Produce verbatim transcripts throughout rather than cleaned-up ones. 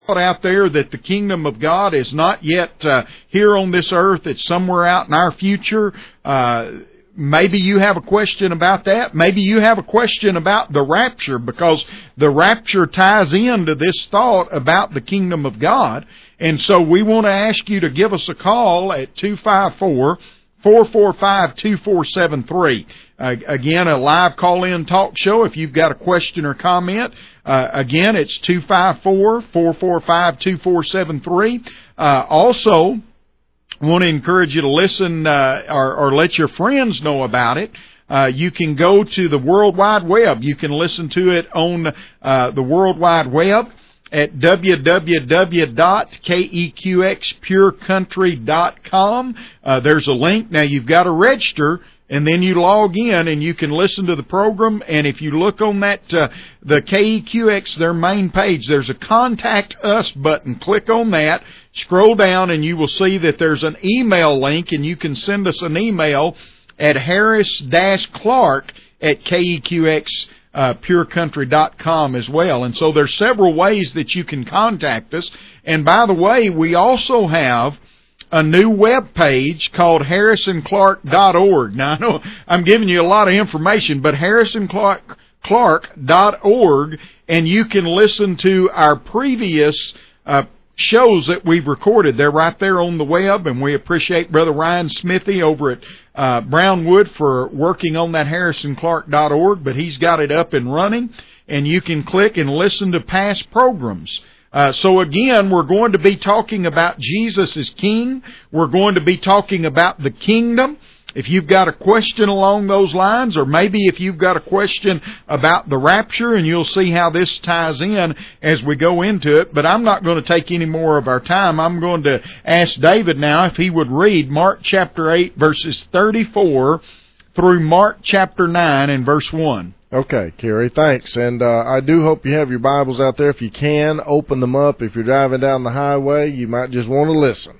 out there that the kingdom of God is not yet uh, here on this earth. It's somewhere out in our future. Uh, maybe you have a question about that. Maybe you have a question about the rapture, because the rapture ties into this thought about the kingdom of God. And so we want to ask you to give us a call at two five four, four four five, two four seven three. Uh, again, a live call-in talk show. If you've got a question or comment, uh, again, it's two five four, four four five, two four seven three. Uh, also, I want to encourage you to listen uh, or, or let your friends know about it. Uh, you can go to the World Wide Web. You can listen to it on uh, the World Wide Web at w w w dot k e q x pure country dot com. Uh, there's a link. Now, you've got to register, and then you log in and you can listen to the program. And if you look on that, uh, the K E Q X, their main page, there's a Contact Us button. Click on that, scroll down, and you will see that there's an email link, and you can send us an email at harris dash clark at K E Q X uh, pure country dot com as well. And so there's several ways that you can contact us. And by the way, we also have a new web page called harrison clark dot org. Now, I know I'm giving you a lot of information, but harrison clark dot org, and you can listen to our previous uh, shows that we've recorded. They're right there on the web, and we appreciate Brother Ryan Smithy over at uh, Brownwood for working on that harrison clark dot org, but he's got it up and running, and you can click and listen to past programs. Uh, so again, we're going to be talking about Jesus as King. We're going to be talking about the kingdom. If you've got a question along those lines, or maybe if you've got a question about the rapture, and you'll see how this ties in as we go into it. But I'm not going to take any more of our time. I'm going to ask David now if he would read Mark chapter eight, verses thirty-four through Mark chapter nine and verse one. Okay, Kerry, thanks. And uh, I do hope you have your Bibles out there. If you can, open them up. If you're driving down the highway, you might just want to listen.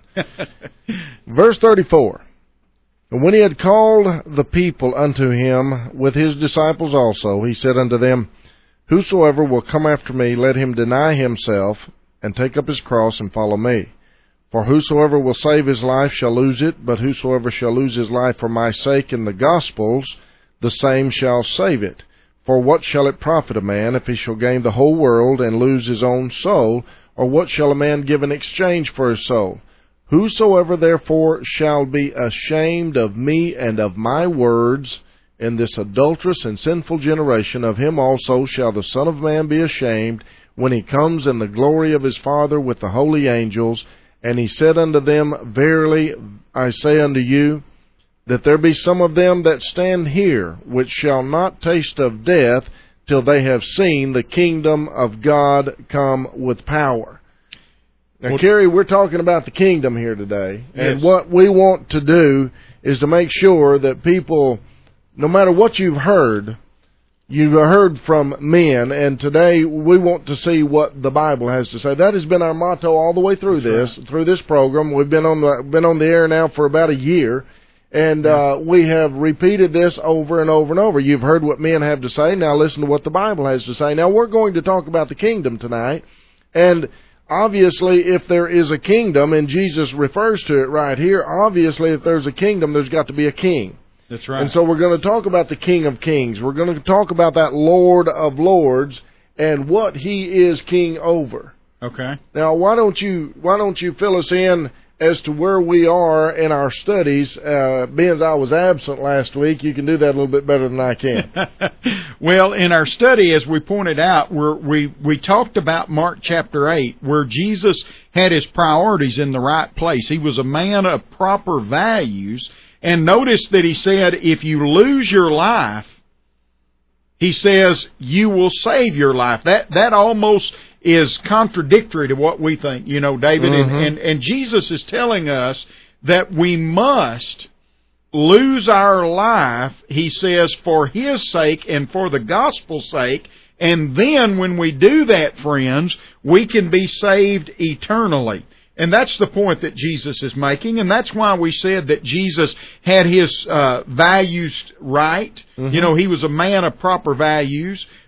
Verse thirty-four. And when he had called the people unto him with his disciples also, he said unto them, Whosoever will come after me, let him deny himself, and take up his cross, and follow me. For whosoever will save his life shall lose it, but whosoever shall lose his life for my sake and the gospel's, the same shall save it. For what shall it profit a man if he shall gain the whole world and lose his own soul? Or what shall a man give in exchange for his soul? Whosoever therefore shall be ashamed of me and of my words in this adulterous and sinful generation, of him also shall the Son of Man be ashamed when he comes in the glory of his Father with the holy angels. And he said unto them, Verily I say unto you, that there be some of them that stand here, which shall not taste of death, till they have seen the kingdom of God come with power. Now, well, Kerry, we're talking about the kingdom here today. And yes, what we want to do is to make sure that people, no matter what you've heard, you've heard from men, and today we want to see what the Bible has to say. That has been our motto all the way through That's this, right. through this program. We've been on the been on the air now for about a year. And uh, we have repeated this over and over and over. You've heard what men have to say. Now listen to what the Bible has to say. Now we're going to talk about the kingdom tonight. And obviously, if there is a kingdom, and Jesus refers to it right here, obviously if there's a kingdom, there's got to be a king. That's right. And so we're going to talk about the King of Kings. We're going to talk about that Lord of Lords and what he is king over. Okay. Now, why don't you why don't you fill us in as to where we are in our studies? Uh, being as I was absent last week, you can do that a little bit better than I can. Well, in our study, as we pointed out, we're, we we talked about Mark chapter eight, where Jesus had his priorities in the right place. He was a man of proper values. And notice that he said, if you lose your life, he says, you will save your life. That that almost is contradictory to what we think, you know, David. Mm-hmm. And, and, and Jesus is telling us that we must lose our life, he says, for his sake and for the gospel's sake. And then when we do that, friends, we can be saved eternally. And that's the point that Jesus is making, and that's why we said that Jesus had his uh, values right. Mm-hmm. You know, he was a man of proper values.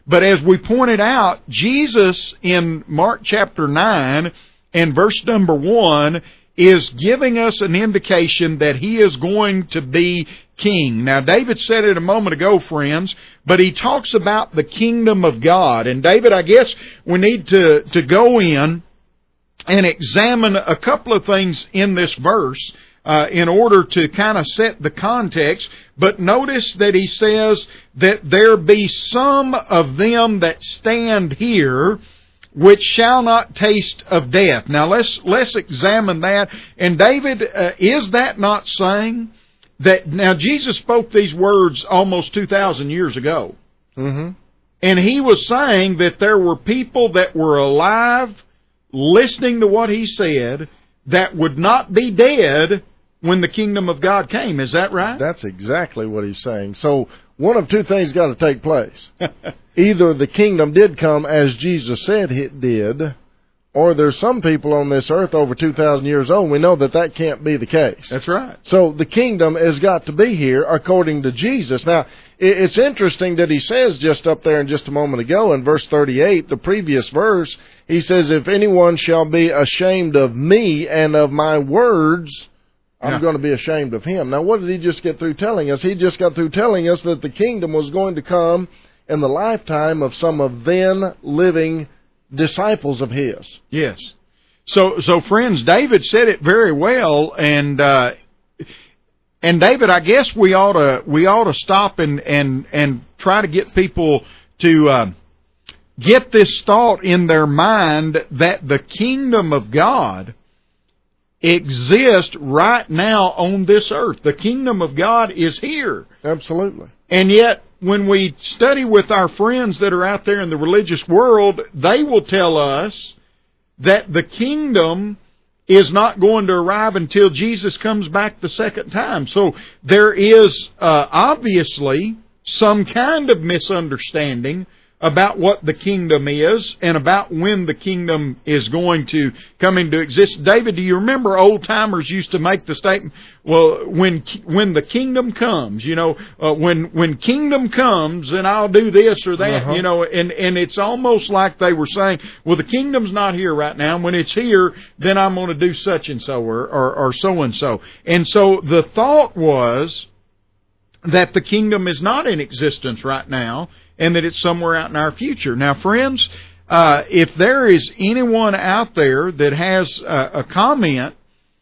But as we pointed out, Jesus in Mark chapter nine and verse number one is giving us an indication that He is going to be king. Now, David said it a moment ago, friends, but he talks about the kingdom of God. And David, I guess we need to, to go in and examine a couple of things in this verse uh, in order to kind of set the context. But notice that he says that there be some of them that stand here which shall not taste of death. Now let's let's examine that. And David, uh, is that not saying that now Jesus spoke these words almost two thousand years ago? Mm-hmm. And he was saying that there were people that were alive listening to what he said that would not be dead when the kingdom of God came. Is that right? That's exactly what he's saying. So one of two things got to take place. Either the kingdom did come as Jesus said it did, or there's some people on this earth over two thousand years old. We know that that can't be the case. That's right. So the kingdom has got to be here according to Jesus. Now, it's interesting that he says just up there in just a moment ago in verse thirty-eight, the previous verse, he says, if anyone shall be ashamed of me and of my words, I'm yeah. going to be ashamed of him. Now, what did he just get through telling us? He just got through telling us that the kingdom was going to come in the lifetime of some of then living disciples of his. Yes. So, so friends, David said it very well, and uh, and David, I guess we ought to we ought to stop and and and try to get people to uh, get this thought in their mind that the kingdom of God exist right now on this earth. The kingdom of God is here. Absolutely. And yet, when we study with our friends that are out there in the religious world, they will tell us that the kingdom is not going to arrive until Jesus comes back the second time. So there is uh, obviously some kind of misunderstanding about what the kingdom is and about when the kingdom is going to come into existence. David, do you remember old-timers used to make the statement, well, when when the kingdom comes, you know, uh, when when kingdom comes, then I'll do this or that, uh-huh. you know, and, and it's almost like they were saying, well, the kingdom's not here right now. When it's here, then I'm going to do such and so or, or, or so-and-so. And so the thought was that the kingdom is not in existence right now, and that it's somewhere out in our future. Now, friends, uh, if there is anyone out there that has a, a comment,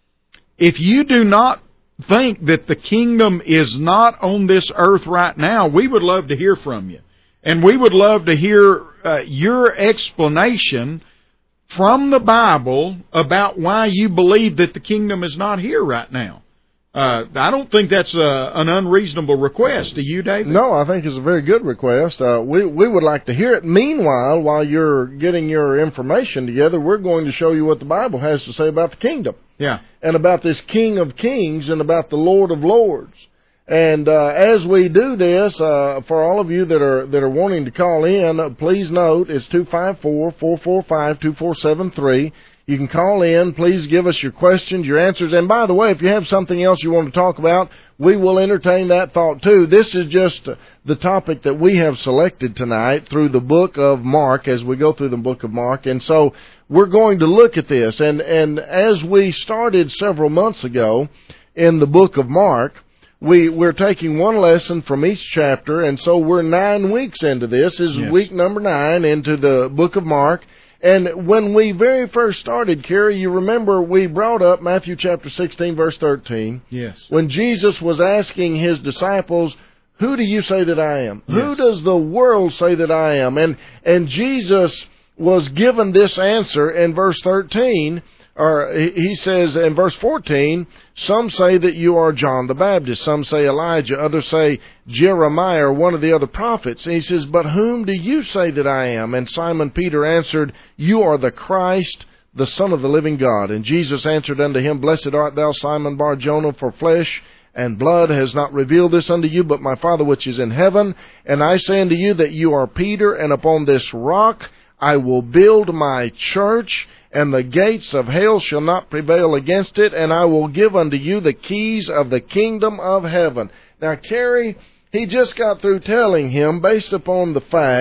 if you do not think that the kingdom is not on this earth right now, we would love to hear from you. And we would love to hear uh, your explanation from the Bible about why you believe that the kingdom is not here right now. Uh, I don't think that's a, an unreasonable request. Do you, David? No, I think it's a very good request. Uh, we we would like to hear it. Meanwhile, while you're getting your information together, we're going to show you what the Bible has to say about the kingdom. Yeah. And about this King of Kings and about the Lord of Lords. And uh, as we do this, uh, for all of you that are that are wanting to call in, please note it's two five four, four four five, two four seven three. You can call in. Please give us your questions, your answers. And by the way, if you have something else you want to talk about, we will entertain that thought too. This is just the topic that we have selected tonight through the book of Mark as we go through the book of Mark. And so we're going to look at this. And, and as we started several months ago in the book of Mark, we, we're taking one lesson from each chapter. And so we're nine weeks into this. This is yes. week number nine into the book of Mark. And when we very first started, Kerry, you remember we brought up Matthew chapter sixteen, verse thirteen. Yes. When Jesus was asking his disciples, who do you say that I am? Yes. Who does the world say that I am? And and Jesus was given this answer in verse thirteen. Or he says in verse fourteen, some say that you are John the Baptist, some say Elijah, others say Jeremiah or one of the other prophets. And he says, but whom do you say that I am? And Simon Peter answered, you are the Christ, the Son of the living God. And Jesus answered unto him, blessed art thou, Simon Bar-Jonah, for flesh and blood has not revealed this unto you, but my Father which is in heaven. And I say unto you that you are Peter, and upon this rock I will build my church, and the gates of hell shall not prevail against it, and I will give unto you the keys of the kingdom of heaven. Now, Kerry, he just got through telling him, based upon the fact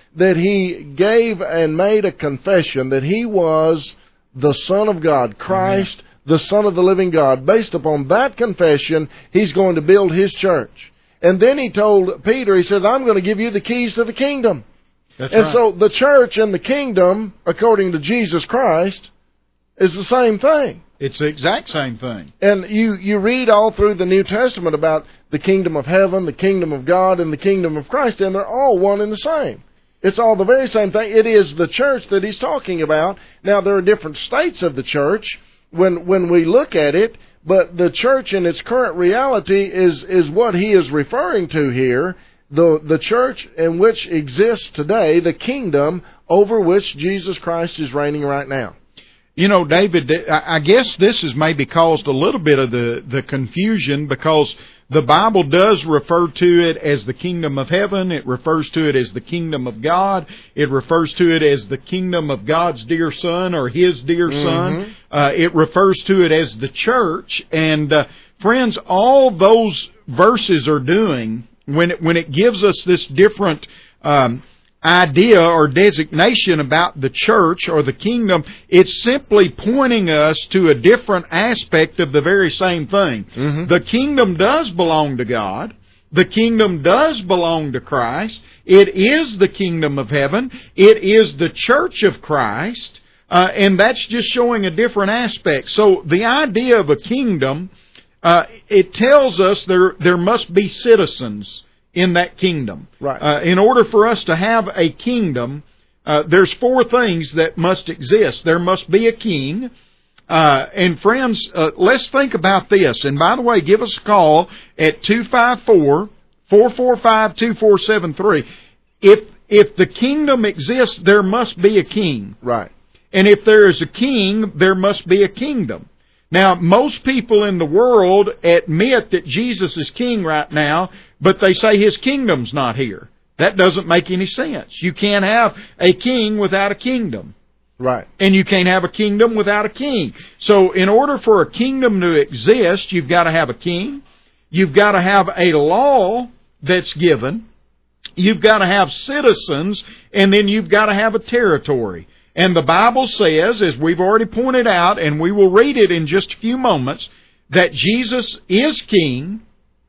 that he gave and made a confession that he was the Son of God, Christ, Amen. The Son of the living God. Based upon that confession, he's going to build his church. And then he told Peter, he said, I'm going to give you the keys to the kingdom. That's and right. so the church and the kingdom, according to Jesus Christ, is the same thing. It's the exact same thing. And you, you read all through the New Testament about the kingdom of heaven, the kingdom of God, and the kingdom of Christ, and they're all one and the same. It's all the very same thing. It is the church that he's talking about. Now, there are different states of the church when when we look at it, but the church in its current reality is, is what he is referring to here, the, the church in which exists today, the kingdom over which Jesus Christ is reigning right now. You know, David, I guess this has maybe caused a little bit of the, the confusion because the Bible does refer to it as the kingdom of heaven. It refers to it as the kingdom of God. It refers to it as the kingdom of God's dear Son or His dear mm-hmm. Son. Uh, it refers to it as the church. And, uh, friends, all those verses are doing, when it, when it gives us this different um idea or designation about the church or the kingdom, it's simply pointing us to a different aspect of the very same thing. Mm-hmm. The kingdom does belong to God. The kingdom does belong to Christ. It is the kingdom of heaven. It is the church of Christ. Uh, and that's just showing a different aspect. So the idea of a kingdom, uh, it tells us there, there must be citizens in that kingdom. Right. Uh, in order for us to have a kingdom, uh, there's four things that must exist. There must be a king. Uh, and friends, uh, let's think about this. And by the way, give us a call at two five four, four four five, two four seven three. If, if the kingdom exists, there must be a king. Right. And if there is a king, there must be a kingdom. Now, most people in the world admit that Jesus is king right now, but they say His kingdom's not here. That doesn't make any sense. You can't have a king without a kingdom. Right. And you can't have a kingdom without a king. So in order for a kingdom to exist, you've got to have a king. You've got to have a law that's given. You've got to have citizens. And then you've got to have a territory. And the Bible says, as we've already pointed out, and we will read it in just a few moments, that Jesus is king,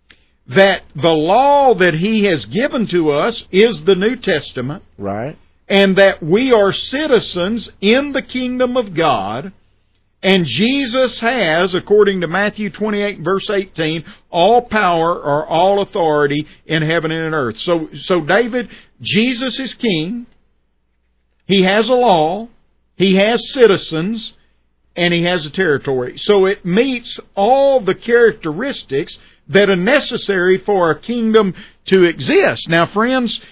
that the law that He has given to us is the New Testament, right, and that we are citizens in the kingdom of God, and Jesus has, according to Matthew twenty-eight, verse eighteen, all power or all authority in heaven and in earth. So, so David, Jesus is king. He has a law, He has citizens, and He has a territory. So it meets all the characteristics that are necessary for a kingdom to exist. Now, friends,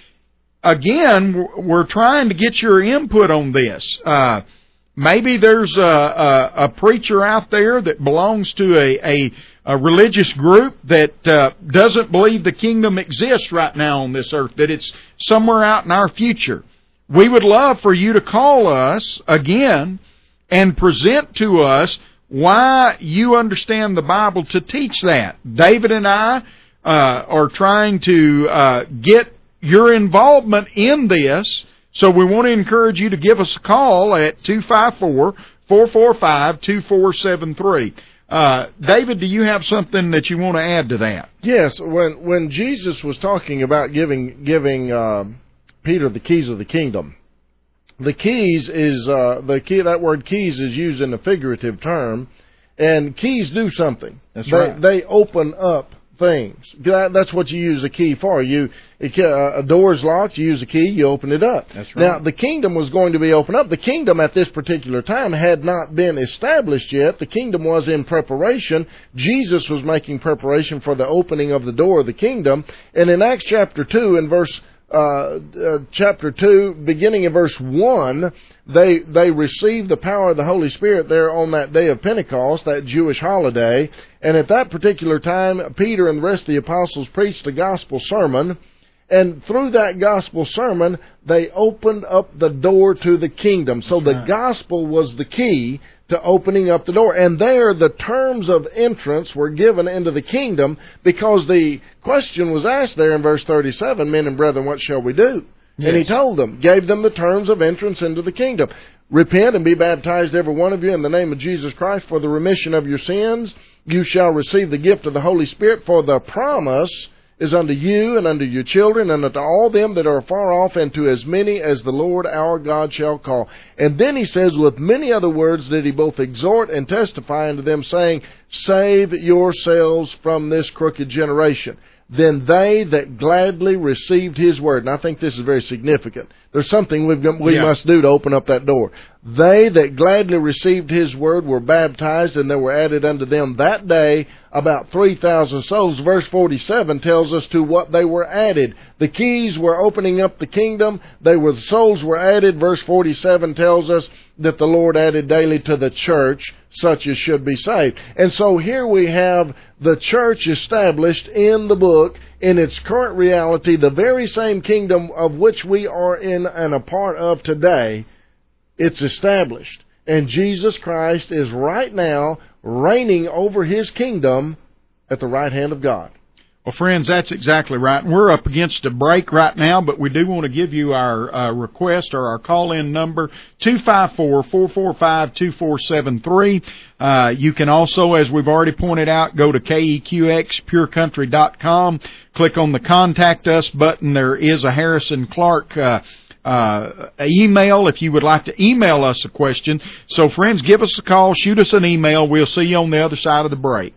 again, we're trying to get your input on this. Uh, maybe there's a, a, a preacher out there that belongs to a, a, a religious group that uh, doesn't believe the kingdom exists right now on this earth, that it's somewhere out in our future. We would love for you to call us again and present to us why you understand the Bible to teach that. David and I uh, are trying to uh, get your involvement in this, so we want to encourage you to give us a call at two five four, four four five, two four seven three. Uh, David, do you have something that you want to add to that? Yes. When when Jesus was talking about giving giving uh, Peter the keys of the kingdom, the keys is uh, the key. That word keys is used in a figurative term, and keys do something. That's they, right. They open up things. That, that's what you use a key for. You a door is locked. You use a key. You open it up. That's right. Now the kingdom was going to be opened up. The kingdom at this particular time had not been established yet. The kingdom was in preparation. Jesus was making preparation for the opening of the door of the kingdom. And in Acts chapter two, in verse Uh, uh, chapter two, beginning in verse one, they they received the power of the Holy Spirit there on that day of Pentecost, that Jewish holiday. And at that particular time, Peter and the rest of the apostles preached a gospel sermon. And through that gospel sermon, they opened up the door to the kingdom. So the gospel was the key to opening up the door. And there the terms of entrance were given into the kingdom, because the question was asked there in verse thirty-seven, men and brethren, what shall we do? Yes. And he told them, gave them the terms of entrance into the kingdom. Repent and be baptized, every one of you, in the name of Jesus Christ for the remission of your sins. You shall receive the gift of the Holy Spirit, for the promise is unto you and unto your children and unto all them that are far off, and to as many as the Lord our God shall call. And then he says, with many other words did he both exhort and testify unto them, saying, save yourselves from this crooked generation. Then they that gladly received his word, and I think this is very significant. There's something we've, we yeah. must do to open up that door. They that gladly received his word were baptized, and there were added unto them that day about three thousand souls. Verse forty-seven tells us to what they were added. The keys were opening up the kingdom. They were, the souls were added. Verse forty-seven tells us that the Lord added daily to the church such as should be saved. And so here we have the church established in the book, in its current reality, the very same kingdom of which we are in and a part of today. It's established. And Jesus Christ is right now reigning over his kingdom at the right hand of God. Well, friends, that's exactly right. We're up against a break right now, but we do want to give you our uh, request or our call-in number, two five four, four four five, two four seven three. Uh, you can also, as we've already pointed out, go to K E Q X pure country dot com, click on the Contact Us button. There is a Harrison Clark uh Uh, email if you would like to email us a question. So, friends, give us a call, shoot us an email. We'll see you on the other side of the break.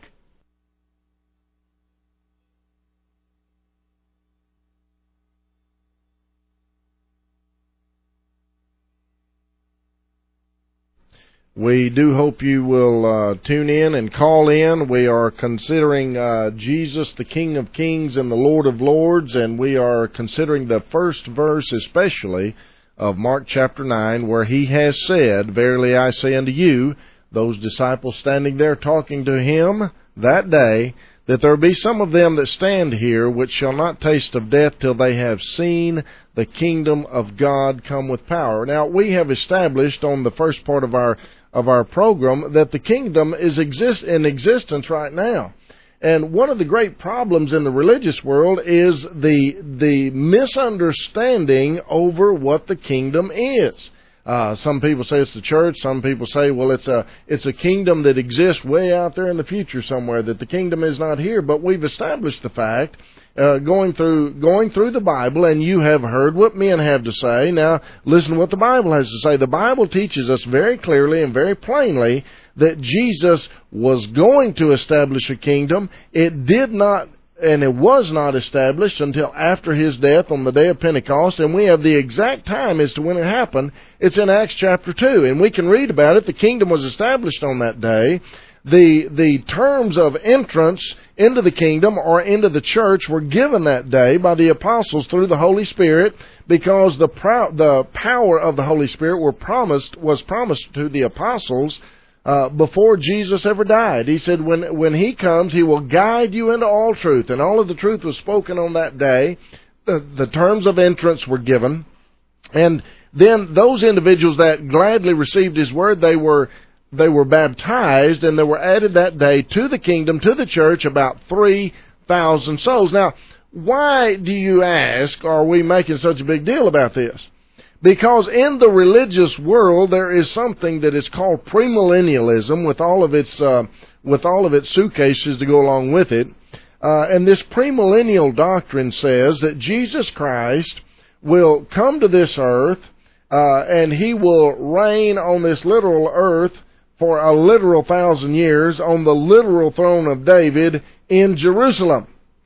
We do hope you will uh, tune in and call in. We are considering uh, Jesus, the King of Kings and the Lord of Lords, and we are considering the first verse especially of Mark chapter nine, where he has said, verily I say unto you, those disciples standing there talking to him that day, that there be some of them that stand here which shall not taste of death till they have seen the kingdom of God come with power. Now, we have established on the first part of our of our program that the kingdom is exist in existence right now. And one of the great problems in the religious world is the the misunderstanding over what the kingdom is. Uh, some people say it's the church. Some people say, well, it's a it's a kingdom that exists way out there in the future somewhere, that the kingdom is not here. But we've established the fact, uh, going through going through the Bible, and you have heard what men have to say. Now, listen to what the Bible has to say. The Bible teaches us very clearly and very plainly that Jesus was going to establish a kingdom. It did not, and it was not established until after his death on the day of Pentecost, and we have the exact time as to when it happened. It's in Acts chapter two, and we can read about it. The kingdom was established on that day. The the terms of entrance into the kingdom or into the church were given that day by the apostles through the Holy Spirit, because the pro- the power of the Holy Spirit were promised was promised to the apostles Uh, before Jesus ever died. He said when when he comes, he will guide you into all truth. And all of the truth was spoken on that day. The, the terms of entrance were given. And then those individuals that gladly received his word, they were they were baptized, and there were added that day to the kingdom, to the church, about three thousand souls. Now, why do you ask, are we making such a big deal about this? Because in the religious world there is something that is called premillennialism, with all of its uh, with all of its suitcases to go along with it. Uh, and this premillennial doctrine says that Jesus Christ will come to this earth, uh, and he will reign on this literal earth for a literal thousand years on the literal throne of David in Jerusalem.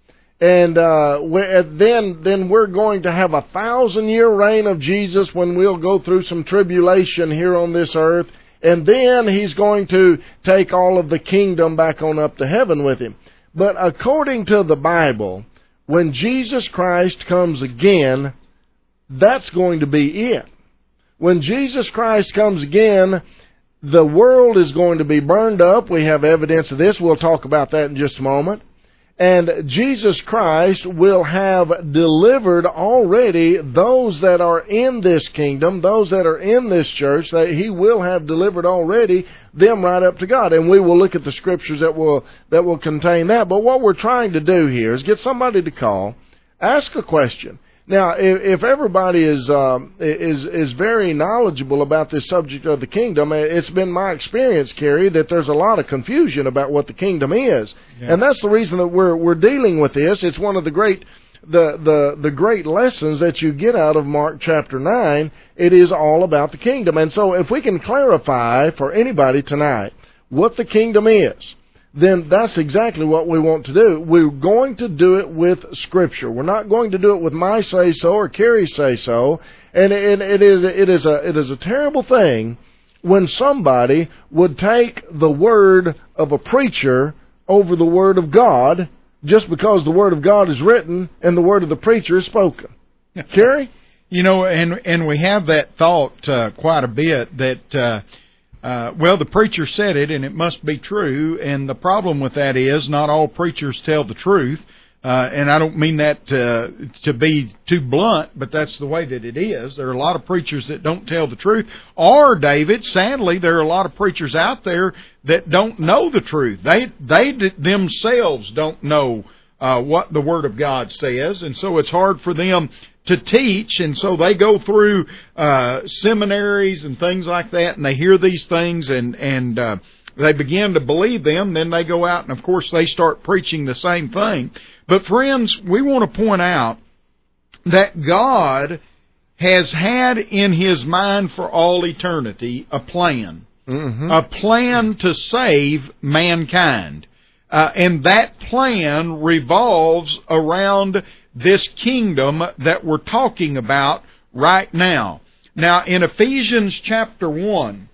And uh, then then we're going to have a thousand-year reign of Jesus when we'll go through some tribulation here on this earth. And then he's going to take all of the kingdom back on up to heaven with him. But according to the Bible, when Jesus Christ comes again, that's going to be it. When Jesus Christ comes again, the world is going to be burned up. We have evidence of this. We'll talk about that in just a moment. And Jesus Christ will have delivered already those that are in this kingdom, those that are in this church, that he will have delivered already them right up to God. And we will look at the scriptures that will that will contain that. But what we're trying to do here is get somebody to call, ask a question, Now, if, if everybody is um, is is very knowledgeable about this subject of the kingdom, it's been my experience, Kerry, that there's a lot of confusion about what the kingdom is, yeah. and that's the reason that we're we're dealing with this. It's one of the great the the the great lessons that you get out of Mark chapter nine. It is all about the kingdom, and so if we can clarify for anybody tonight what the kingdom is, then that's exactly what we want to do. We're going to do it with Scripture. We're not going to do it with my say-so or Kerry's say-so. And it, it, is, it, is a, it is a terrible thing when somebody would take the word of a preacher over the word of God just because the word of God is written and the word of the preacher is spoken. Kerry? You know, and, and we have that thought uh, quite a bit that... Uh, Uh, well, the preacher said it, and it must be true, and the problem with that is not all preachers tell the truth, uh, and I don't mean that to, to be too blunt, but that's the way that it is. There are a lot of preachers that don't tell the truth, or, David, sadly, there are a lot of preachers out there that don't know the truth. They, they themselves don't know uh, what the Word of God says, and so it's hard for them to teach, and so they go through uh, seminaries and things like that, and they hear these things, and and uh, they begin to believe them. Then they go out, and of course they start preaching the same thing. But friends, we want to point out that God has had in His mind for all eternity a plan, mm-hmm. a plan to save mankind, uh, and that plan revolves around this kingdom that we're talking about right now. Now, in Ephesians chapter one,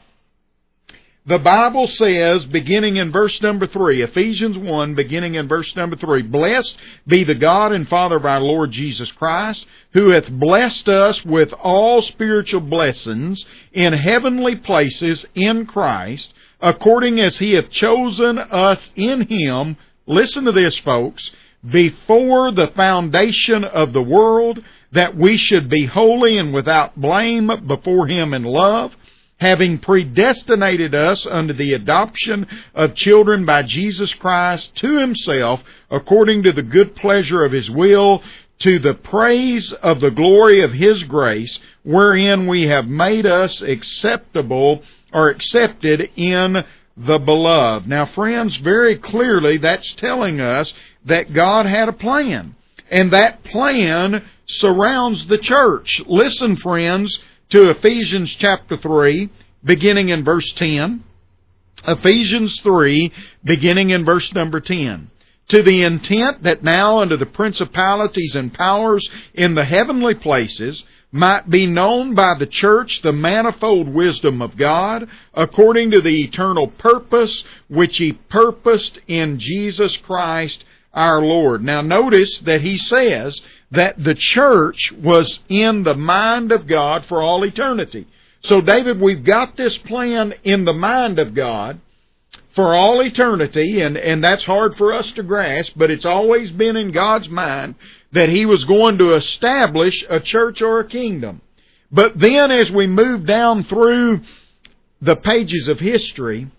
the Bible says, beginning in verse number three, Ephesians one, beginning in verse number three, "Blessed be the God and Father of our Lord Jesus Christ, who hath blessed us with all spiritual blessings in heavenly places in Christ, according as He hath chosen us in Him," listen to this, folks, "before the foundation of the world, that we should be holy and without blame before Him in love, having predestinated us unto the adoption of children by Jesus Christ to Himself, according to the good pleasure of His will, to the praise of the glory of His grace, wherein we have made us acceptable or accepted in the beloved." Now, friends, very clearly that's telling us that God had a plan, and that plan surrounds the church. Listen, friends, to Ephesians chapter three, beginning in verse ten. Ephesians three, beginning in verse number ten. "To the intent that now unto the principalities and powers in the heavenly places might be known by the church the manifold wisdom of God, according to the eternal purpose which He purposed in Jesus Christ our Lord." Now notice that he says that the church was in the mind of God for all eternity. So David, we've got this plan in the mind of God for all eternity, and, and that's hard for us to grasp, but it's always been in God's mind that He was going to establish a church or a kingdom. But then as we move down through the pages of history,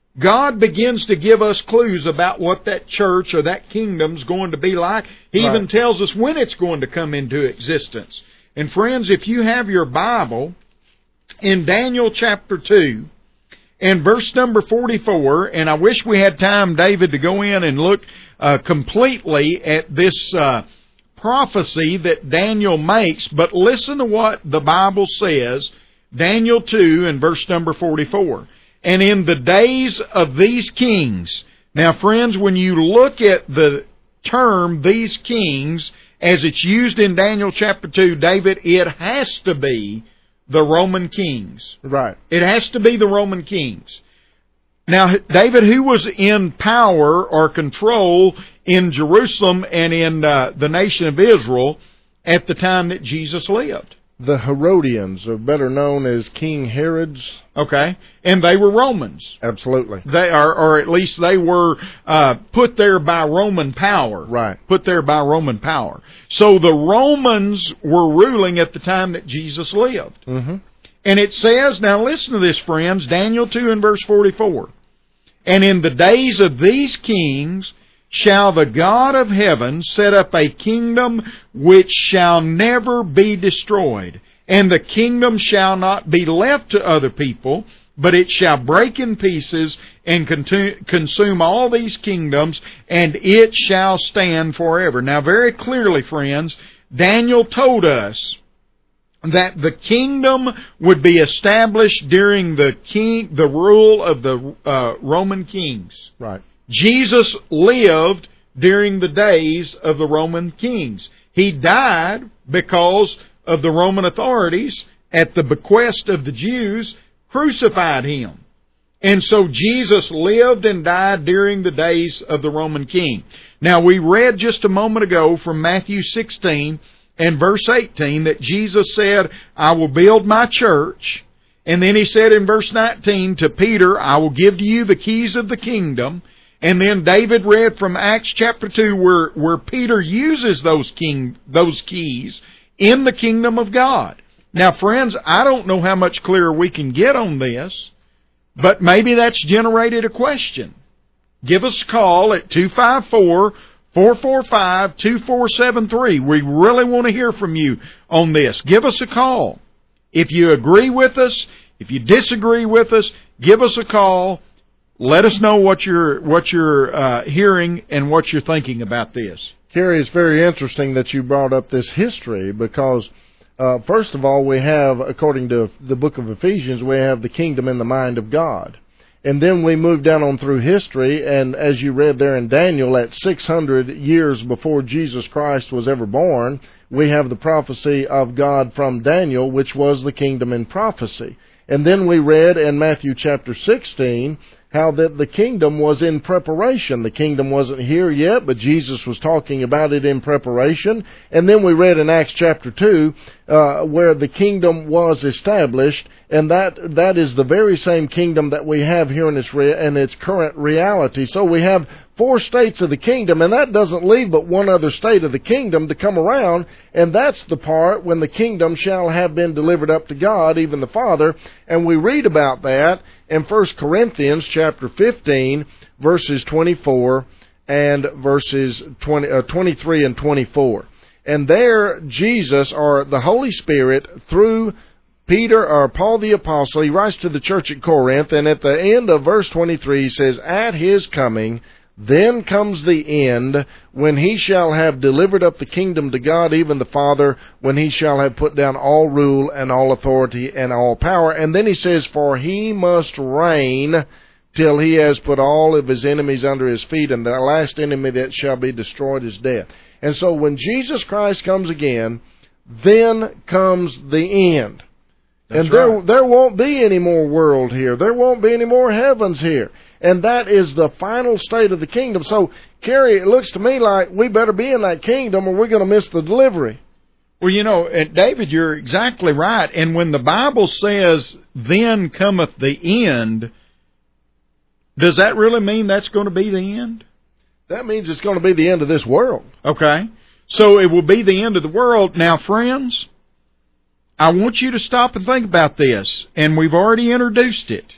God begins to give us clues about what that church or that kingdom's going to be like. He right. even tells us when it's going to come into existence. And friends, if you have your Bible, in Daniel chapter two, and verse number forty-four, and I wish we had time, David, to go in and look uh, completely at this uh, prophecy that Daniel makes, but listen to what the Bible says, Daniel two and verse number forty-four. "And in the days of these kings," now friends, when you look at the term "these kings" as it's used in Daniel chapter two, David, it has to be the Roman kings. Right. It has to be the Roman kings. Now, David, who was in power or control in Jerusalem and in uh, the nation of Israel at the time that Jesus lived? The Herodians, or better known as King Herod's. Okay, and they were Romans. Absolutely. They are, or at least they were uh, put there by Roman power. Right. Put there by Roman power. So the Romans were ruling at the time that Jesus lived. Mm-hmm. And it says, now listen to this, friends, Daniel two and verse forty-four. "And in the days of these kings shall the God of heaven set up a kingdom which shall never be destroyed. And the kingdom shall not be left to other people, but it shall break in pieces and consume all these kingdoms, and it shall stand forever. Now, very clearly, friends, Daniel told us that the kingdom would be established during the king, the rule of the uh, Roman kings. Right. Jesus lived during the days of the Roman kings. He died because of the Roman authorities, at the bequest of the Jews, crucified Him. And so Jesus lived and died during the days of the Roman king. Now, we read just a moment ago from Matthew sixteen and verse eighteen that Jesus said, I will build my church. And then He said in verse nineteen to Peter, I will give to you the keys of the kingdom. And then David read from Acts chapter two where, where Peter uses those king, those keys in the kingdom of God. Now, friends, I don't know how much clearer we can get on this, but maybe that's generated a question. Give us a call at two five four, four four five, two four seven three. We really want to hear from you on this. Give us a call. If you agree with us, if you disagree with us, give us a call. Let us know what you're what you're uh, hearing and what you're thinking about this. Kerry, it's very interesting that you brought up this history because, uh, first of all, we have, according to the book of Ephesians, we have the kingdom in the mind of God. And then we move down on through history, and as you read there in Daniel, at six hundred years before Jesus Christ was ever born, we have the prophecy of God from Daniel, which was the kingdom in prophecy. And then we read in Matthew chapter sixteen how that the kingdom was in preparation. The kingdom wasn't here yet, but Jesus was talking about it in preparation. And then we read in Acts chapter two uh, where the kingdom was established, and that that is the very same kingdom that we have here in its, re- in its current reality. So we have four states of the kingdom, and that doesn't leave but one other state of the kingdom to come around, and that's the part when the kingdom shall have been delivered up to God, even the Father. And we read about that in First Corinthians chapter fifteen, verses twenty-four and verses twenty, uh, twenty-three and twenty-four. And there Jesus, or the Holy Spirit, through Peter or Paul the Apostle, he writes to the church at Corinth, and at the end of verse twenty-three he says, at His coming, then comes the end, when He shall have delivered up the kingdom to God, even the Father, when He shall have put down all rule and all authority and all power. And then He says, for He must reign till He has put all of His enemies under His feet, and the last enemy that shall be destroyed is death. And so when Jesus Christ comes again, then comes the end. That's and there, right. there won't be any more world here. There won't be any more heavens here. And that is the final state of the kingdom. So, Kerry, it looks to me like we better be in that kingdom or we're going to miss the delivery. Well, you know, and David, you're exactly right. And when the Bible says, then cometh the end, does that really mean that's going to be the end? That means it's going to be the end of this world. Okay. So it will be the end of the world. Now, friends, I want you to stop and think about this. And we've already introduced it.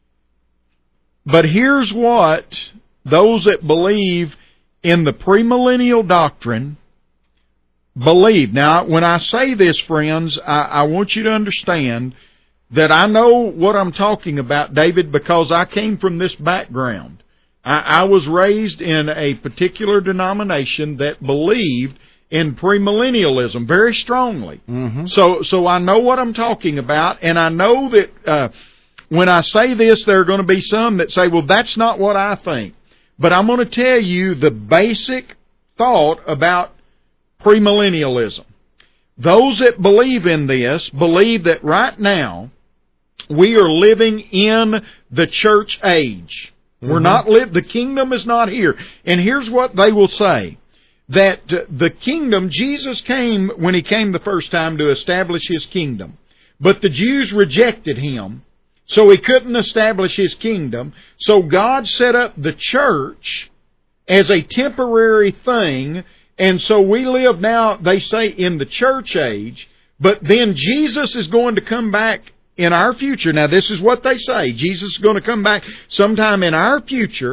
But here's what those that believe in the premillennial doctrine believe. Now, when I say this, friends, I, I want you to understand that I know what I'm talking about, David, because I came from this background. I, I was raised in a particular denomination that believed in premillennialism very strongly. Mm-hmm. So, so I know what I'm talking about, and I know that uh, when I say this, there are going to be some that say, well, that's not what I think. But I'm going to tell you the basic thought about premillennialism. Those that believe in this believe that right now we are living in the church age. Mm-hmm. We're not li- the kingdom is not here. And here's what they will say. That the kingdom, Jesus came when He came the first time to establish His kingdom. But the Jews rejected Him. So He couldn't establish His kingdom. So God set up the church as a temporary thing. And so we live now, they say, in the church age. But then Jesus is going to come back in our future. Now, this is what they say. Jesus is going to come back sometime in our future.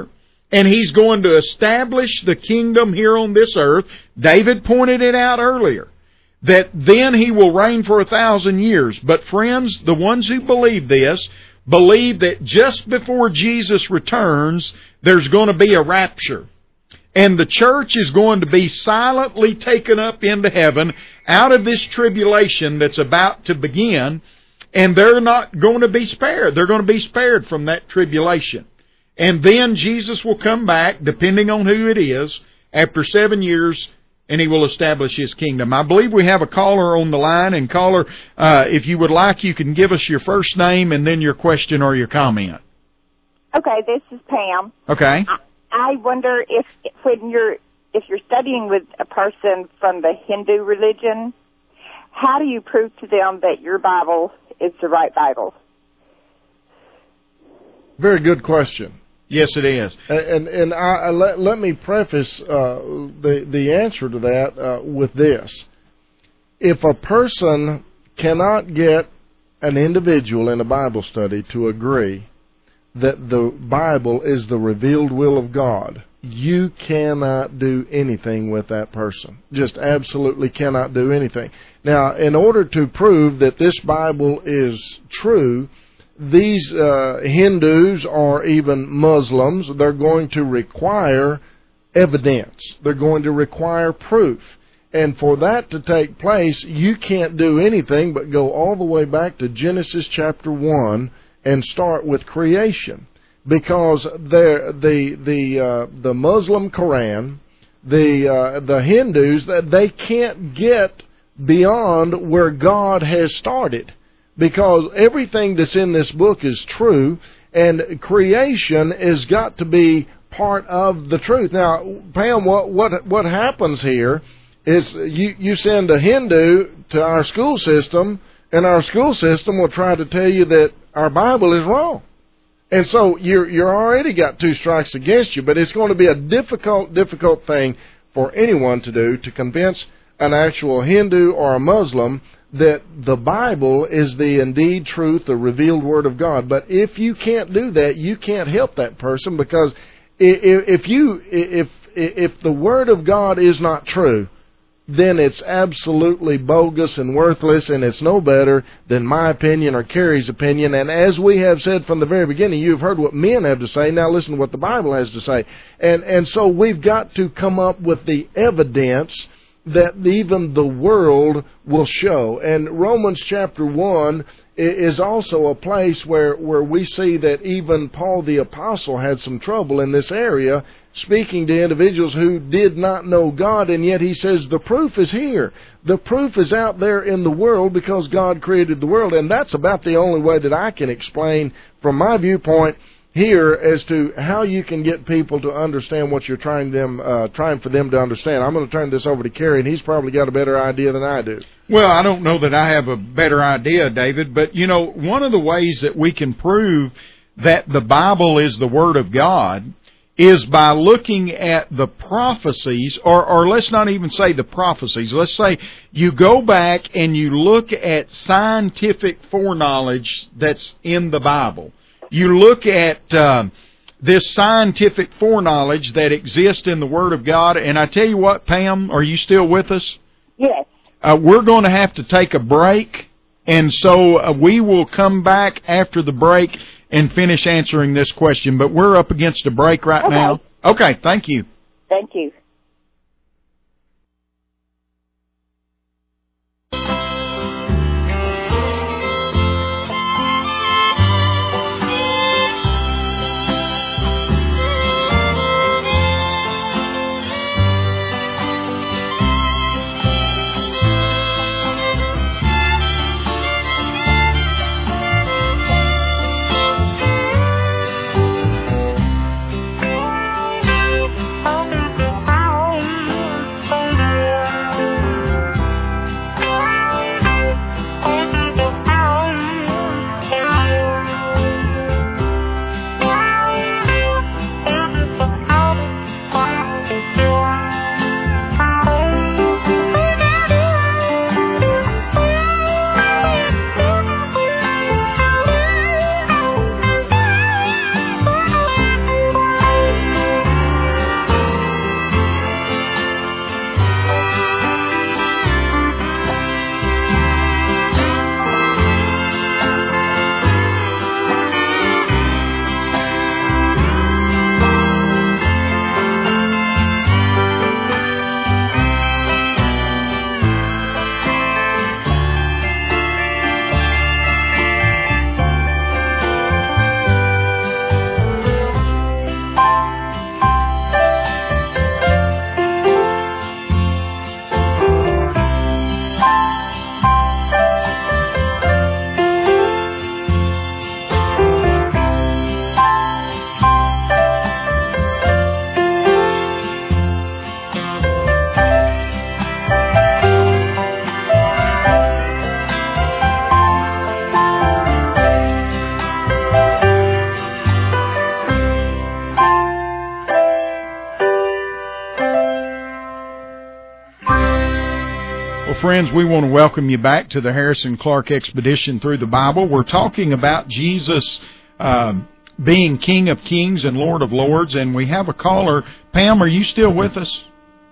And He's going to establish the kingdom here on this earth. David pointed it out earlier, that then He will reign for a thousand years. But friends, the ones who believe this, believe that just before Jesus returns, there's going to be a rapture. And the church is going to be silently taken up into heaven out of this tribulation that's about to begin. And they're not going to be spared. They're going to be spared from that tribulation. And then Jesus will come back, depending on who it is, after seven years, and He will establish His kingdom. I believe we have a caller on the line. And caller, uh, if you would like, you can give us your first name and then your question or your comment. Okay, this is Pam. Okay. I, I wonder if when you're if you're studying with a person from the Hindu religion, how do you prove to them that your Bible is the right Bible? Very good question. Yes, it is. And and, and I, I let, let me preface uh, the the answer to that uh, with this: if a person cannot get an individual in a Bible study to agree that the Bible is the revealed will of God, you cannot do anything with that person. Just absolutely cannot do anything. Now, in order to prove that this Bible is true, these uh, Hindus or even Muslims, they're going to require evidence. They're going to require proof. And for that to take place, you can't do anything but go all the way back to Genesis chapter one and start with creation. Because the the the uh, the Muslim Quran, the uh, the Hindus, that they can't get beyond where God has started. Because everything that's in this book is true, and creation has got to be part of the truth. Now, Pam, what what what happens here is you, you send a Hindu to our school system, and our school system will try to tell you that our Bible is wrong. And so you're you're already got two strikes against you, but it's going to be a difficult, difficult thing for anyone to do, to convince an actual Hindu or a Muslim that the Bible is the indeed truth, the revealed Word of God. But if you can't do that, you can't help that person, because if you if if the Word of God is not true, then it's absolutely bogus and worthless, and it's no better than my opinion or Carrie's opinion. And as we have said from the very beginning, you've heard what men have to say. Now listen to what the Bible has to say. And and so we've got to come up with the evidence that even the world will show. And Romans chapter one is also a place where, where we see that even Paul the Apostle had some trouble in this area, speaking to individuals who did not know God, and yet he says the proof is here. The proof is out there in the world, because God created the world, and that's about the only way that I can explain from my viewpoint here as to how you can get people to understand what you're trying them uh, trying for them to understand. I'm going to turn this over to Kerry, and he's probably got a better idea than I do. Well, I don't know that I have a better idea, David, but, you know, one of the ways that we can prove that the Bible is the Word of God is by looking at the prophecies, or, or let's not even say the prophecies. Let's say you go back and you look at scientific foreknowledge that's in the Bible. You look at uh, this scientific foreknowledge that exists in the Word of God, and I tell you what, Pam, are you still with us? Yes. Uh, we're going to have to take a break, and so uh, we will come back after the break and finish answering this question. But we're up against a break right okay. now. Okay, thank you. Thank you. friends, we want to welcome you back to the Harrison Clark Expedition Through the Bible. We're talking about Jesus uh, being King of Kings and Lord of Lords, and we have a caller. Pam, are you still with us?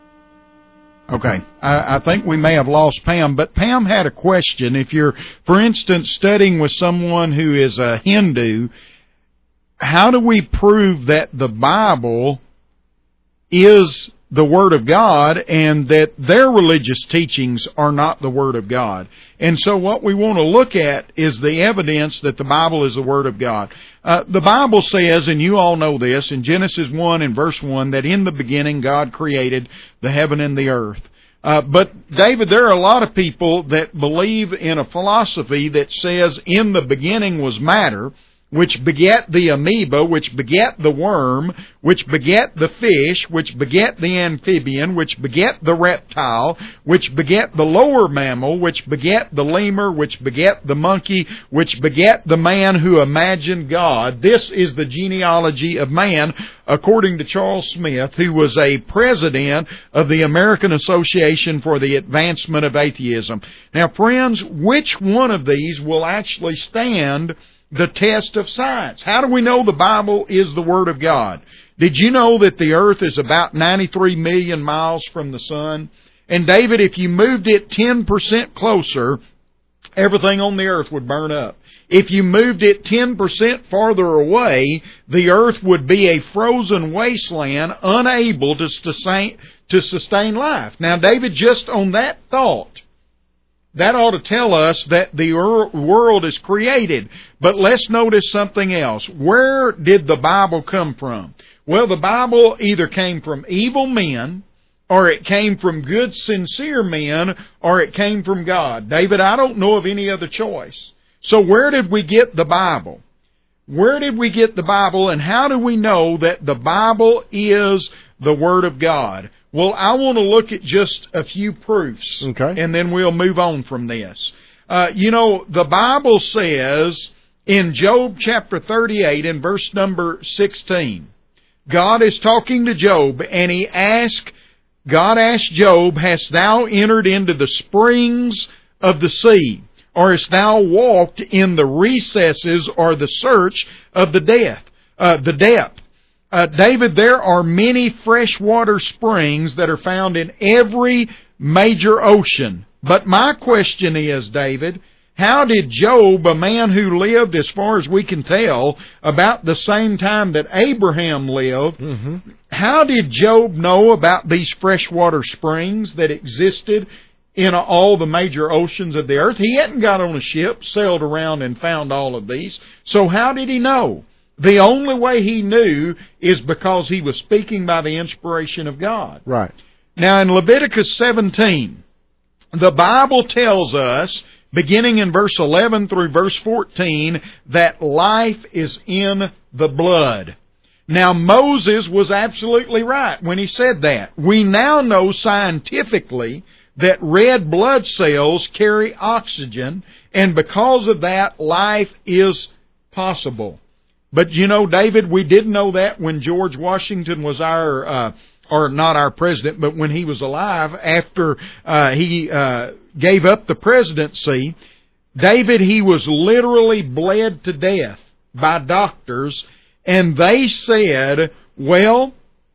Okay, I, I think we may have lost Pam, but Pam had a question. If you're, for instance, studying with someone who is a Hindu, how do we prove that the Bible is the Word of God and that their religious teachings are not the Word of God? And so what we want to look at is the evidence that the Bible is the Word of God. Uh, the Bible says, and you all know this, in Genesis one and verse one, that in the beginning God created the heaven and the earth. Uh, but, David, there are a lot of people that believe in a philosophy that says in the beginning was matter, which beget the amoeba, which beget the worm, which beget the fish, which beget the amphibian, which beget the reptile, which beget the lower mammal, which beget the lemur, which beget the monkey, which beget the man who imagined God. This is the genealogy of man, according to Charles Smith, who was a president of the American Association for the Advancement of Atheism. Now, friends, which one of these will actually stand the test of science? How do we know the Bible is the Word of God? Did you know that the earth is about ninety-three million miles from the sun? And David, if you moved it ten percent closer, everything on the earth would burn up. If you moved it ten percent farther away, the earth would be a frozen wasteland, unable to sustain, to sustain life. Now, David, just on that thought, that ought to tell us that the world is created. But let's notice something else. Where did the Bible come from? Well, the Bible either came from evil men, or it came from good, sincere men, or it came from God. David, I don't know of any other choice. So where did we get the Bible? Where did we get the Bible, and how do we know that the Bible is the Word of God? Well, I want to look at just a few proofs, okay, and then we'll move on from this. Uh, you know, the Bible says in Job chapter thirty-eight and verse number sixteen, God is talking to Job, and he asked, God asked Job, hast thou entered into the springs of the sea, or hast thou walked in the recesses or the search of the death, uh, the depth? Uh, David, there are many freshwater springs that are found in every major ocean. But my question is, David, how did Job, a man who lived, as far as we can tell, about the same time that Abraham lived, mm-hmm. how did Job know about these freshwater springs that existed in all the major oceans of the earth? He hadn't got on a ship, sailed around, and found all of these. So how did he know? The only way he knew is because he was speaking by the inspiration of God. Right. Now, in Leviticus seventeen, the Bible tells us, beginning in verse eleven through verse fourteen, that life is in the blood. Now, Moses was absolutely right when he said that. We now know scientifically that red blood cells carry oxygen, and because of that, life is possible. But, you know, David, we didn't know that when George Washington was our, uh, or not our president, but when he was alive, after uh, he uh, gave up the presidency. David, he was literally bled to death by doctors, and they said, well,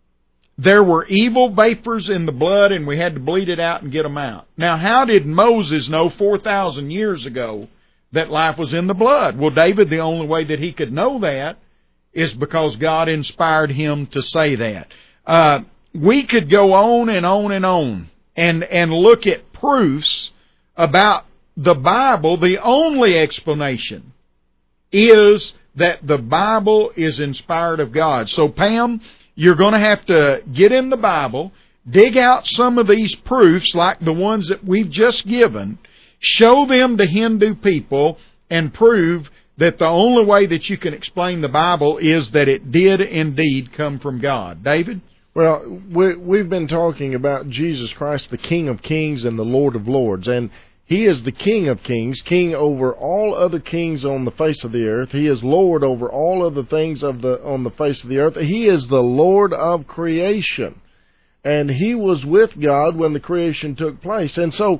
there were evil vapors in the blood, and we had to bleed it out and get them out. Now, how did Moses know four thousand years ago that life was in the blood? Well, David, the only way that he could know that is because God inspired him to say that. Uh, we could go on and on and on and, and look at proofs about the Bible. The only explanation is that the Bible is inspired of God. So, Pam, you're going to have to get in the Bible, dig out some of these proofs like the ones that we've just given, show them to Hindu people, and prove that the only way that you can explain the Bible is that it did indeed come from God. David? Well, we, we've been talking about Jesus Christ, the King of Kings and the Lord of Lords, and He is the King of Kings, King over all other kings on the face of the earth. He is Lord over all other things of the on the face of the earth. He is the Lord of creation, and He was with God when the creation took place. And so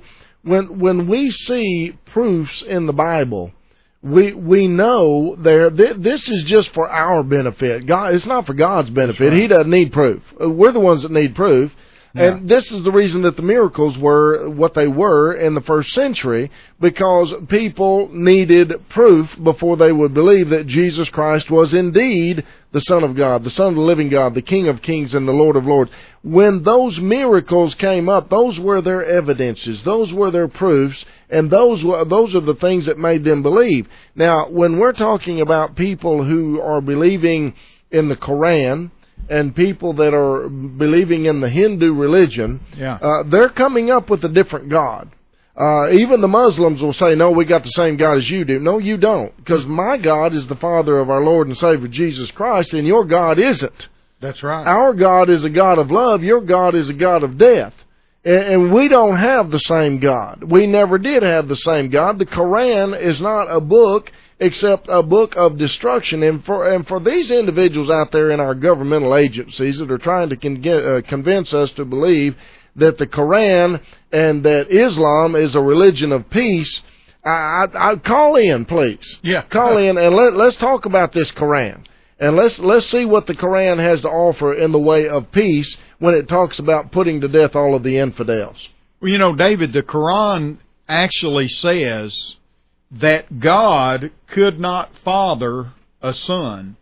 When when we see proofs in the Bible, we we know there th- this is just for our benefit. God, it's not for God's benefit. Right. He doesn't need proof. We're the ones that need proof. Yeah. And this is the reason that the miracles were what they were in the first century, because people needed proof before they would believe that Jesus Christ was indeed the Son of God, the Son of the living God, the King of kings and the Lord of lords. When those miracles came up, those were their evidences, those were their proofs, and those were, those are the things that made them believe. Now, when we're talking about people who are believing in the Quran, and people that are believing in the Hindu religion, yeah. uh, they're coming up with a different God. Uh, even the Muslims will say, no, we got the same God as you do. No, you don't, because my God is the Father of our Lord and Savior Jesus Christ, and your God isn't. That's right. Our God is a God of love. Your God is a God of death. And, and we don't have the same God. We never did have the same God. The Quran is not a book except a book of destruction. And for and for these individuals out there in our governmental agencies that are trying to con- uh, convince us to believe that the Quran and that Islam is a religion of peace, I, I, I call in, please. Yeah, call in and let, let's talk about this Quran, and let's let's see what the Quran has to offer in the way of peace when it talks about putting to death all of the infidels. Well, you know, David, the Quran actually says that God could not father a son.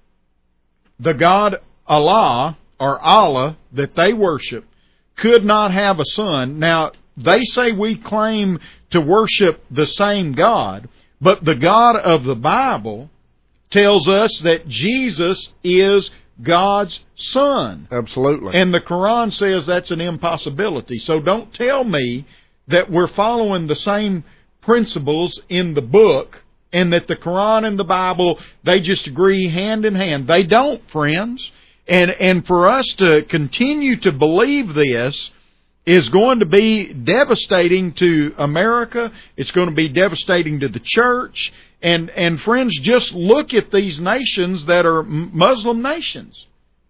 The God Allah, or Allah, that they worship, could not have a son. Now, they say we claim to worship the same God, but the God of the Bible tells us that Jesus is God's Son. Absolutely. And the Quran says that's an impossibility. So don't tell me that we're following the same principles in the book and that the Quran and the Bible, they just agree hand in hand. They don't, friends. And and for us to continue to believe this is going to be devastating to America. It's going to be devastating to the church. And, and friends, just look at these nations that are Muslim nations.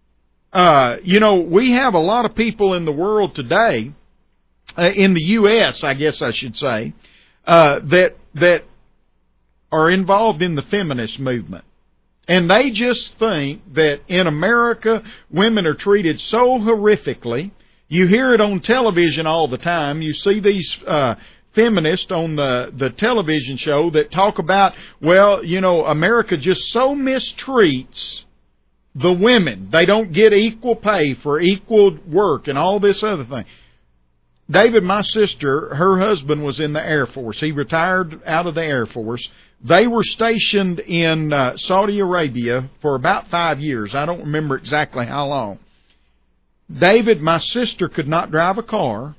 Uh, you know, we have a lot of people in the world today, uh, in the U S, I guess I should say, uh, that that are involved in the feminist movement. And they just think that in America, women are treated so horrifically. You hear it on television all the time. You see these uh, feminists on the, the television show that talk about, well, you know, America just so mistreats the women. They don't get equal pay for equal work and all this other thing. David, my sister, her husband was in the Air Force. He retired out of the Air Force. They were stationed in uh, Saudi Arabia for about five years. I don't remember exactly how long. David, my sister, could not drive a car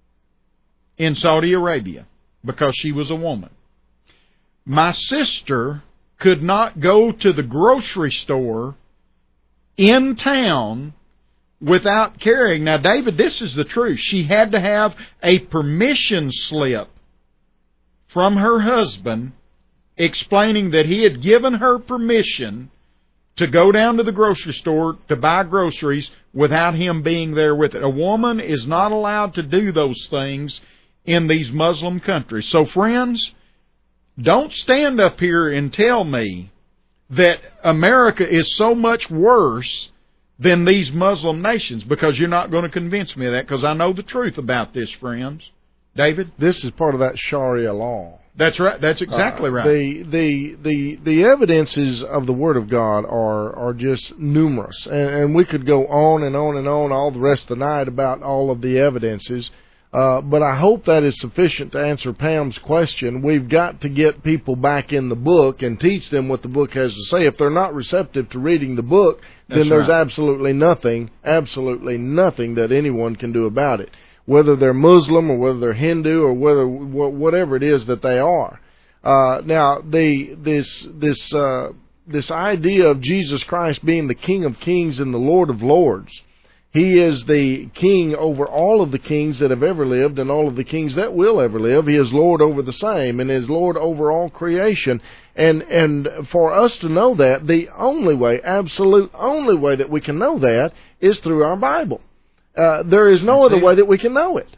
in Saudi Arabia because she was a woman. My sister could not go to the grocery store in town without carrying. Now, David, this is the truth. She had to have a permission slip from her husband explaining that he had given her permission to go down to the grocery store to buy groceries without him being there with it. A woman is not allowed to do those things in these Muslim countries. So, friends, don't stand up here and tell me that America is so much worse than these Muslim nations, because you're not going to convince me of that, because I know the truth about this, friends. David? This is part of that Sharia law. That's right. That's exactly uh, right. The, the the the evidences of the Word of God are are just numerous, and, and we could go on and on and on all the rest of the night about all of the evidences. Uh, but I hope that is sufficient to answer Pam's question. We've got to get people back in the book and teach them what the book has to say. If they're not receptive to reading the book, then That's there's right. absolutely nothing, absolutely nothing that anyone can do about it. Whether they're Muslim or whether they're Hindu or whether whatever it is that they are. Uh, now, the this this uh, this idea of Jesus Christ being the King of Kings and the Lord of Lords. He is the king over all of the kings that have ever lived and all of the kings that will ever live. He is Lord over the same and is Lord over all creation. And and for us to know that, the only way, absolute only way that we can know that is through our Bible. Uh, there is no That's other it. way that we can know it.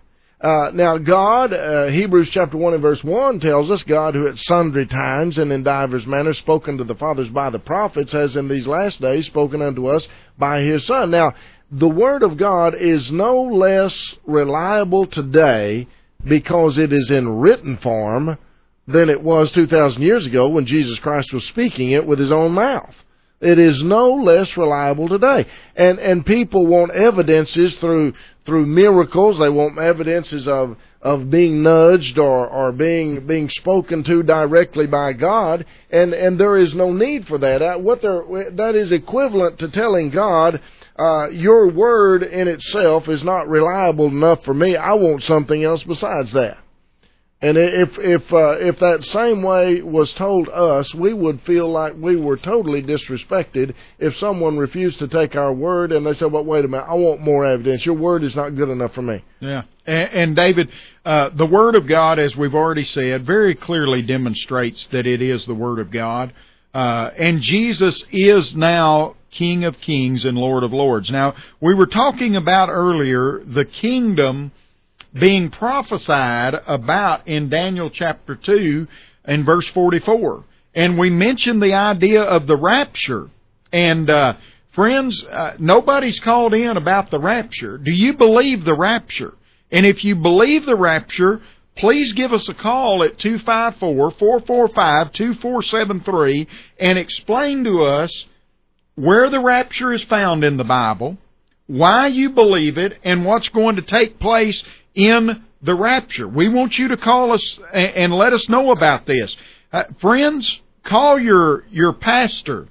Uh, now, God, uh, Hebrews chapter one and verse one tells us, God who at sundry times and in divers manners spoken to the fathers by the prophets, has in these last days spoken unto us by His Son. Now, the Word of God is no less reliable today because it is in written form than it was two thousand years ago when Jesus Christ was speaking it with His own mouth. It is no less reliable today. And and people want evidences through through miracles. They want evidences of, of being nudged or, or being being spoken to directly by God. And, and there is no need for that. What that is equivalent to telling God, uh, your word in itself is not reliable enough for me. I want something else besides that. And if if uh, if that same way was told us, we would feel like we were totally disrespected if someone refused to take our word and they said, well, wait a minute, I want more evidence. Your word is not good enough for me. Yeah. And, and David, uh, the Word of God, as we've already said, very clearly demonstrates that it is the Word of God. Uh, and Jesus is now King of Kings and Lord of Lords. Now, we were talking about earlier the kingdom being prophesied about in Daniel chapter two and verse forty-four. And we mentioned the idea of the rapture. And, uh, friends, uh, nobody's called in about the rapture. Do you believe the rapture? And if you believe the rapture, please give us a call at two five four, four four five, two four seven three and explain to us where the rapture is found in the Bible, why you believe it, and what's going to take place in the rapture. We want you to call us and let us know about this. Uh, friends, call your your pastor.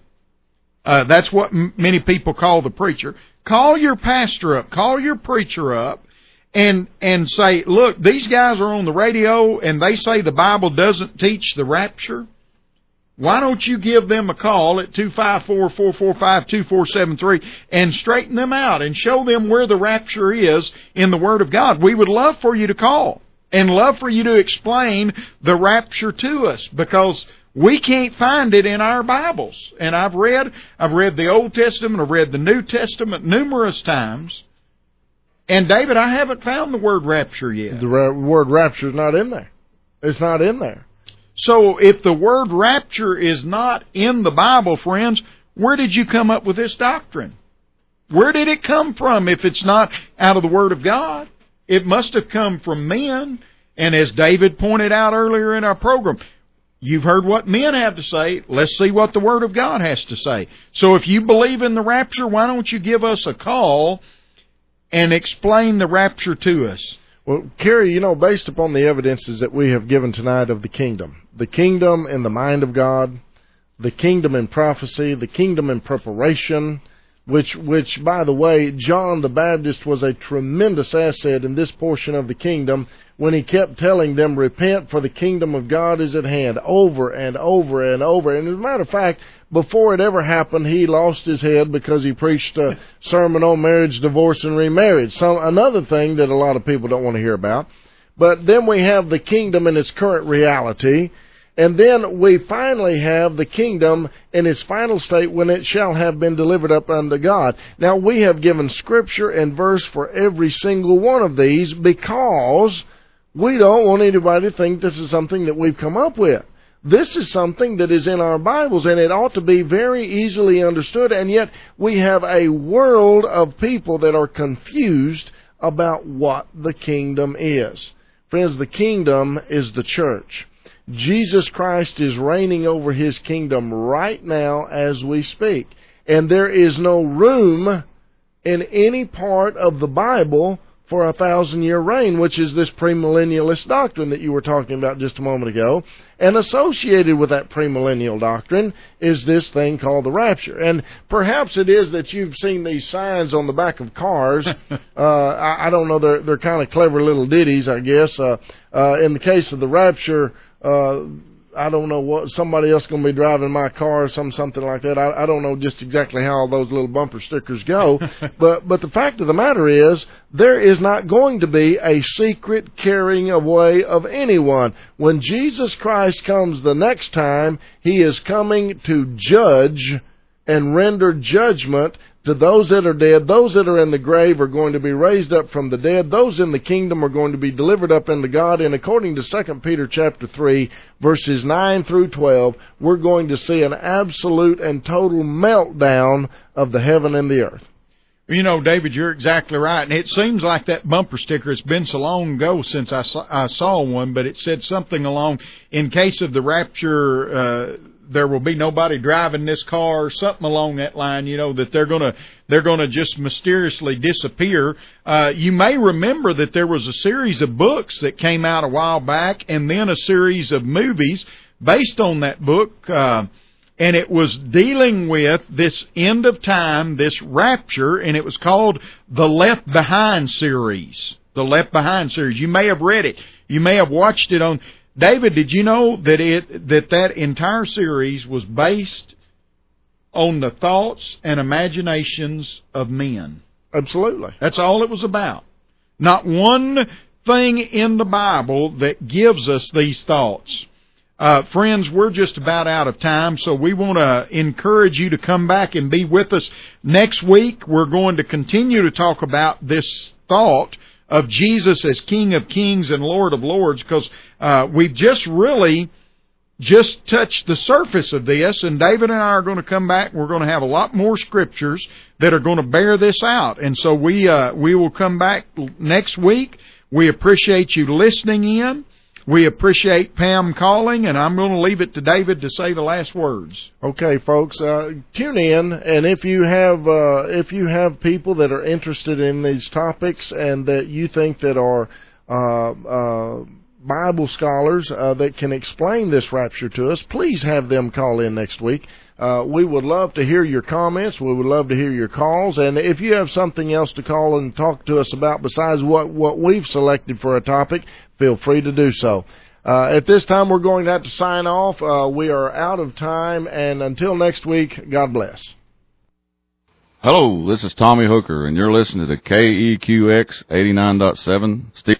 Uh, that's what m- many people call the preacher. Call your pastor up. Call your preacher up and and say, look, these guys are on the radio and they say the Bible doesn't teach the rapture. Why don't you give them a call at two five four, four four five, two four seven three and straighten them out and show them where the rapture is in the Word of God? We would love for you to call and love for you to explain the rapture to us, because we can't find it in our Bibles. And I've read, I've read the Old Testament, I've read the New Testament numerous times. And David, I haven't found the word rapture yet. The ra- word rapture is not in there. It's not in there. So if the word rapture is not in the Bible, friends, where did you come up with this doctrine? Where did it come from if it's not out of the Word of God? It must have come from men. And as David pointed out earlier in our program, you've heard what men have to say. Let's see what the Word of God has to say. So if you believe in the rapture, why don't you give us a call and explain the rapture to us? Well, Kerry, you know, based upon the evidences that we have given tonight of the kingdom, the kingdom in the mind of God, the kingdom in prophecy, the kingdom in preparation, which, which, by the way, John the Baptist was a tremendous asset in this portion of the kingdom when he kept telling them, repent, for the kingdom of God is at hand, over and over and over. And as a matter of fact, before it ever happened, he lost his head because he preached a sermon on marriage, divorce, and remarriage. Some another thing that a lot of people don't want to hear about. But then we have the kingdom in its current reality. And then we finally have the kingdom in its final state when it shall have been delivered up unto God. Now, we have given scripture and verse for every single one of these because we don't want anybody to think this is something that we've come up with. This is something that is in our Bibles, and it ought to be very easily understood, and yet we have a world of people that are confused about what the kingdom is. Friends, the kingdom is the church. Jesus Christ is reigning over His kingdom right now as we speak, and there is no room in any part of the Bible for a thousand-year reign, which is this premillennialist doctrine that you were talking about just a moment ago. And associated with that premillennial doctrine is this thing called the rapture. And perhaps it is that you've seen these signs on the back of cars. uh, I, I don't know, they're, they're kind of clever little ditties, I guess. Uh, uh, in the case of the rapture, uh, I don't know what, somebody else going to be driving my car or some, something like that. I, I don't know just exactly how all those little bumper stickers go. but, but the fact of the matter is, there is not going to be a secret carrying away of anyone. When Jesus Christ comes the next time, He is coming to judge and render judgment to those that are dead. Those that are in the grave are going to be raised up from the dead. Those in the kingdom are going to be delivered up into God. And according to Second Peter chapter three, verses nine through twelve, we're going to see an absolute and total meltdown of the heaven and the earth. You know, David, you're exactly right. And it seems like that bumper sticker, it's been so long ago since I saw, I saw one, but it said something along, in case of the rapture, uh, there will be nobody driving this car, or something along that line, you know, that they're going to they're going to just mysteriously disappear. Uh, you may remember that there was a series of books that came out a while back, and then a series of movies based on that book, uh and it was dealing with this end of time, this rapture, and it was called the Left Behind series. The Left Behind series. You may have read it. You may have watched it on... David, did you know that it that that entire series was based on the thoughts and imaginations of men? Absolutely. That's all it was about. Not one thing in the Bible that gives us these thoughts. Uh, friends, we're just about out of time, so we want to encourage you to come back and be with us next week. We're going to continue to talk about this thought of Jesus as King of Kings and Lord of Lords, because uh, we've just really just touched the surface of this, and David and I are going to come back. We're going to have a lot more scriptures that are going to bear this out, and so we uh, we will come back next week. We appreciate you listening in. We appreciate Pam calling, and I'm going to leave it to David to say the last words. Okay, folks, uh, tune in, and if you have uh, if you have people that are interested in these topics and that you think that are uh, uh, Bible scholars uh, that can explain this rapture to us, please have them call in next week. Uh, we would love to hear your comments. We would love to hear your calls. And if you have something else to call and talk to us about besides what, what we've selected for a topic, feel free to do so. Uh, at this time, we're going to have to sign off. Uh, we are out of time. And until next week, God bless. Hello, this is Tommy Hooker, and you're listening to K E Q X eighty-nine point seven.